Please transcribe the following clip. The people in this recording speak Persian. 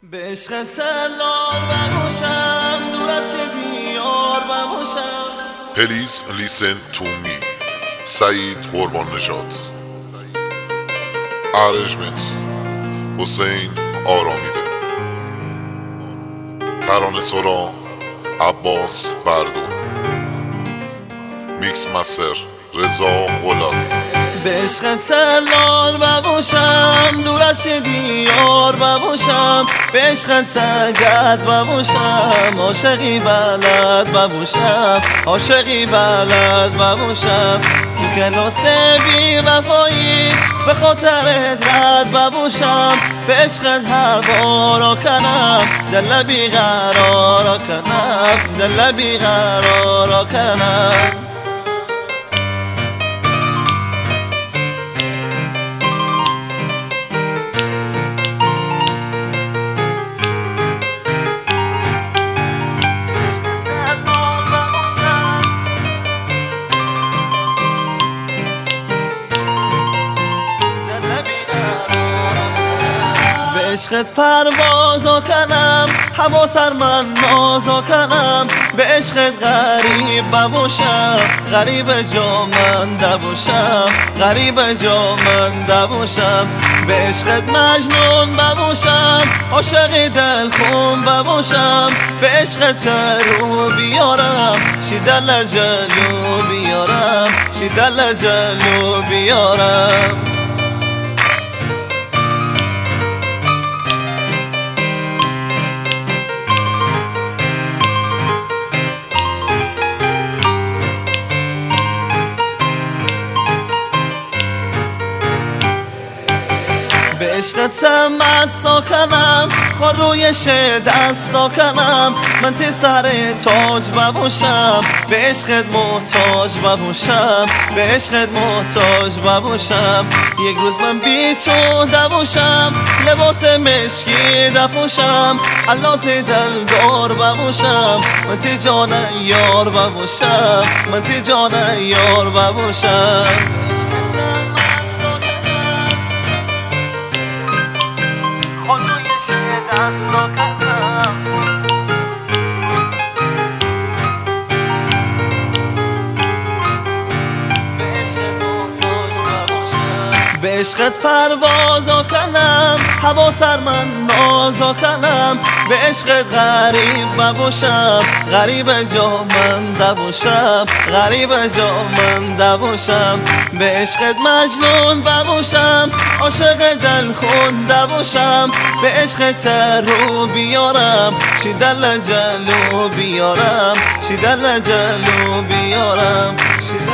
به عشق تلال بباشم، دور از دیار بباشم. پلیز لیسن تو می سعید قربان نژاد، ارنجمنت حسین آرامیده، ترانه سرا عباس بردون، میکس مستر رضا غلامی. به عشق تلال بباشم، دور از دیار بباشم. به عشق تگد بباشم، عاشقی بلد بباشم. عاشقی بلد بباشم. تو کلاس بی وفایی به خاطرت رد بباشم. به عشقت هوا را کنم، دل بی قرار کنم، دل بی قرار کنم. به عشقت پروازا کنم، هوا سر من نازا کنم. به عشقت غریب بباشم، غریب جا من نباشم، غریب جا من نباشم. به عشقت مجنون بباشم، عاشق دل خون بباشم. به عشقت رو بیارم، شیدل جلو بیارم، شیدل جلو بیارم. به عشقت مسا کنم، خور روی دستا کنم. من تی سر تاج بباشم، به عشقت محتاج بباشم، به عشقت محتاج بباشم. یک روز من بی تو نباشم، لباس مشکی نپوشم. علات دلدار بباشم، من تی جان یار بباشم، من تی جان یار بباشم. به عشقت پروازا کنم، هوا سر من نازا کنم. به عشقت غریب بباشم، غریب جا من نباشم، غریب جا من نباشم. به عشقت مجنون بباشم، عاشق دل خون نباشم. به عشقت رو بیارم، شیدل جلو بیارم، شیدل جلو بیارم.